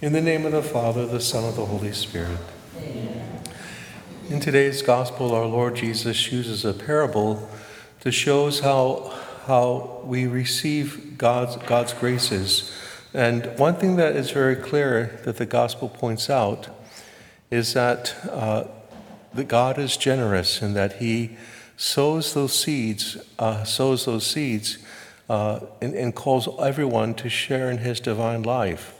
In the name of the Father, the Son, and the Holy Spirit. In today's Gospel, our Lord Jesus uses a parable to show us how we receive God's graces. And one thing that is very clear that the Gospel points out is that God is generous and that He sows those seeds, and calls everyone to share in His divine life.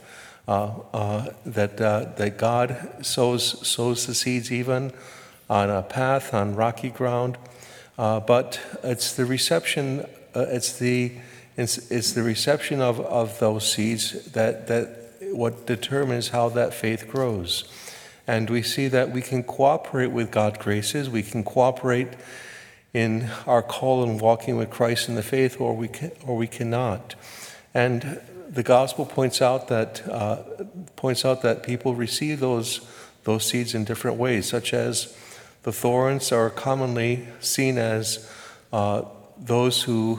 That God sows the seeds even on a path, on rocky ground, but it's the reception. It's the reception of those seeds that what determines how that faith grows. And we see that we can cooperate with God's graces. We can cooperate in our call and walking with Christ in the faith, or we cannot. And the gospel points out that people receive those seeds in different ways, such as the thorns are commonly seen as those who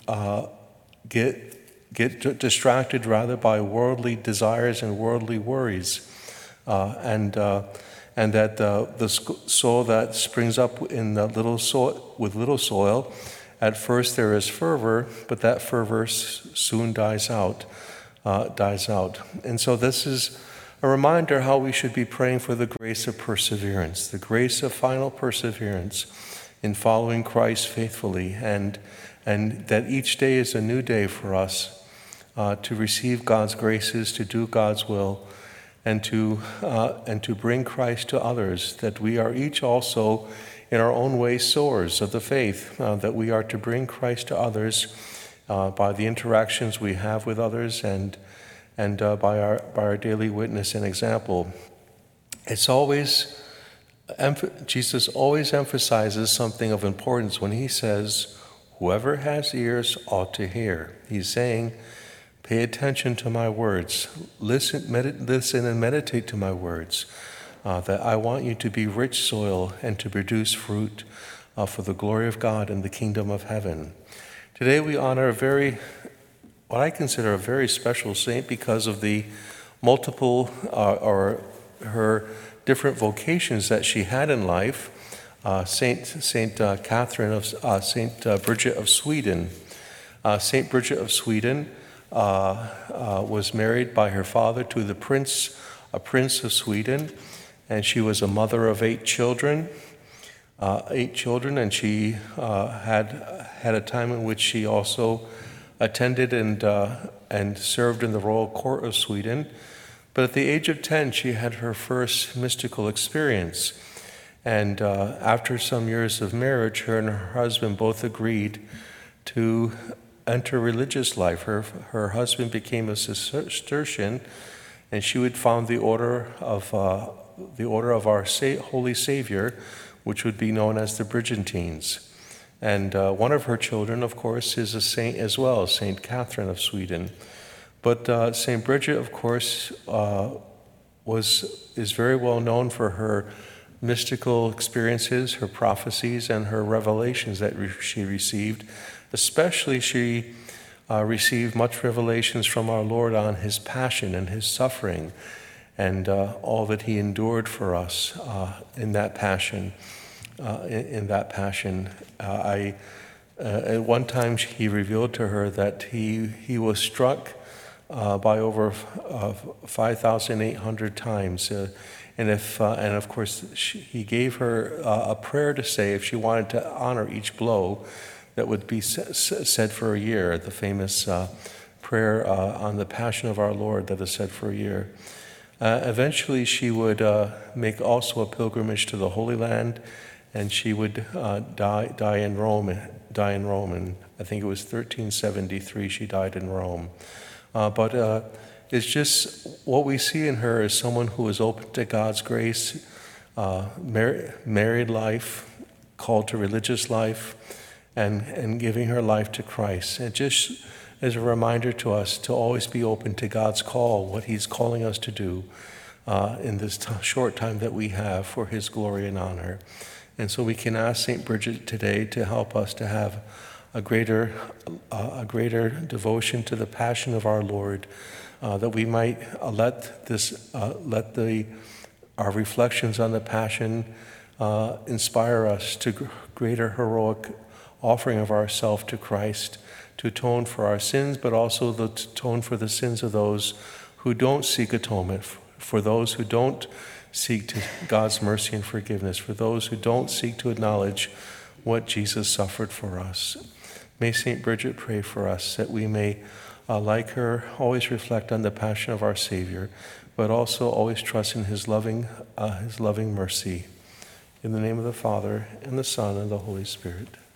get distracted rather by worldly desires and worldly worries, and that the soil that springs up in the little soil, at first there is fervor, but that fervor soon dies out. And so this is a reminder how we should be praying for the grace of perseverance, the grace of final perseverance in following Christ faithfully, and that each day is a new day for us to receive God's graces, to do God's will, and to bring Christ to others, that we are each also in our own way sowers of the faith, that we are to bring Christ to others by the interactions we have with others and by our daily witness and example. It's always, Jesus always emphasizes something of importance when he says, whoever has ears ought to hear. He's saying, pay attention to my words, listen and meditate to my words, that I want you to be rich soil and to produce fruit for the glory of God and the kingdom of heaven. Today we honor what I consider a very special saint because of the multiple or her different vocations that she had in life. Saint Bridget of Sweden. Saint Bridget of Sweden was married by her father to a prince of Sweden, and she was a mother of 8 children. And she had a time in which she also attended and served in the royal court of Sweden. But at the age of 10, she had her first mystical experience. And after some years of marriage, her and her husband both agreed to enter religious life. Her husband became a Cistercian, and she would found the order of our Holy Savior, which would be known as the Bridgentines. And one of her children, of course, is a saint as well, Saint Catherine of Sweden. But Saint Bridget, of course, is very well known for her mystical experiences, her prophecies, and her revelations that she received. Especially, she received much revelations from our Lord on His passion and His suffering, and all that He endured for us in that passion. At one time, He revealed to her that he was struck by over 5,800 times, and of course He gave her a prayer to say if she wanted to honor each blow that would be said for a year. The famous prayer on the Passion of our Lord that is said for a year. Eventually, she would make also a pilgrimage to the Holy Land, and she would die in Rome. And I think it was 1373 she died in Rome. But it's just what we see in her is someone who is open to God's grace, married life, called to religious life, and giving her life to Christ. It just is a reminder to us to always be open to God's call, what He's calling us to do in this short time that we have for His glory and honor. And so we can ask St. Bridget today to help us to have a greater devotion to the passion of our Lord, that we might let our reflections on the Passion inspire us to greater heroic offering of ourselves to Christ, to atone for our sins, but also to atone for the sins of those who don't seek atonement, for those who don't seek God's mercy and forgiveness, for those who don't seek to acknowledge what Jesus suffered for us. May St. Bridget pray for us that we may, like her, always reflect on the passion of our Savior, but also always trust in his loving mercy. In the name of the Father, and the Son, and the Holy Spirit.